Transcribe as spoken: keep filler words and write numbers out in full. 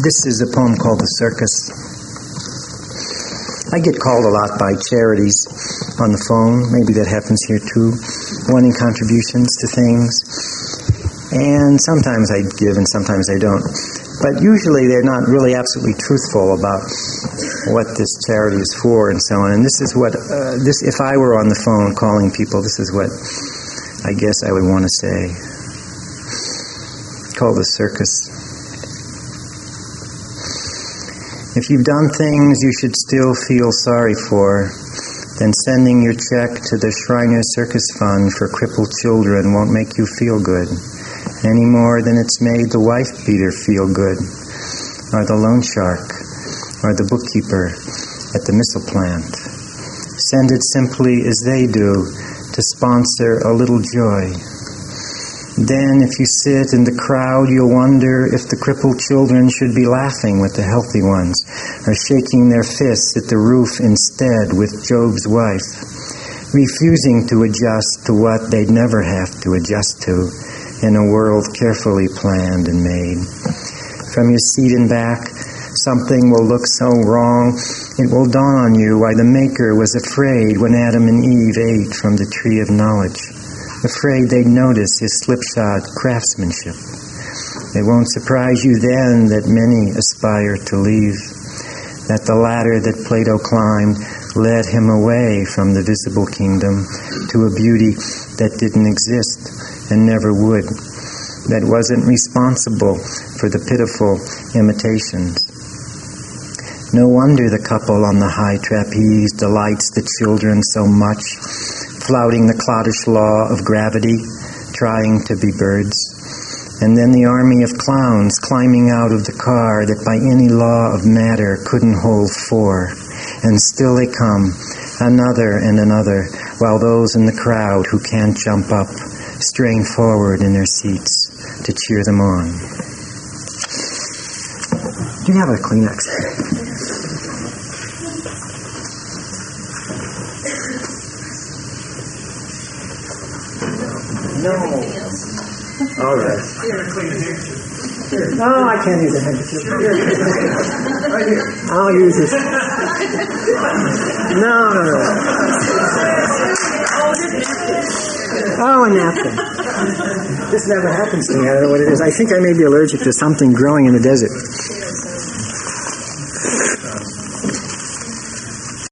This is a poem called The Circus. I get called a lot by charities on the phone, maybe that happens here too, wanting contributions to things. And sometimes I give and sometimes I don't. But usually they're not really absolutely truthful about what this charity is for and so on. And this is what, uh, this if I were on the phone calling people, this is what I guess I would want to say. It's called The Circus. If you've done things you should still feel sorry for, then sending your check to the Shriner Circus Fund for crippled children won't make you feel good, any more than it's made the wife-beater feel good, or the loan shark, or the bookkeeper at the missile plant. Send it simply as they do, to sponsor a little joy. Then, if you sit in the crowd, you'll wonder if the crippled children should be laughing with the healthy ones, or shaking their fists at the roof instead with Job's wife, refusing to adjust to what they'd never have to adjust to in a world carefully planned and made. From your seat and back, something will look so wrong, it will dawn on you why the Maker was afraid when Adam and Eve ate from the tree of knowledge. Afraid they'd notice his slipshod craftsmanship. It won't surprise you then that many aspire to leave, that the ladder that Plato climbed led him away from the visible kingdom to a beauty that didn't exist and never would, that wasn't responsible for the pitiful imitations. No wonder the couple on the high trapeze delights the children so much, flouting the cloddish law of gravity, trying to be birds. And then the army of clowns climbing out of the car that by any law of matter couldn't hold four. And still they come, another and another, while those in the crowd who can't jump up strain forward in their seats to cheer them on. Do you have a Kleenex? No. All right. No, I can't use a handkerchief. Right here. I'll use this. No, no, no. Oh, a napkin. This never happens to me. I don't know what it is. I think I may be allergic to something growing in the desert.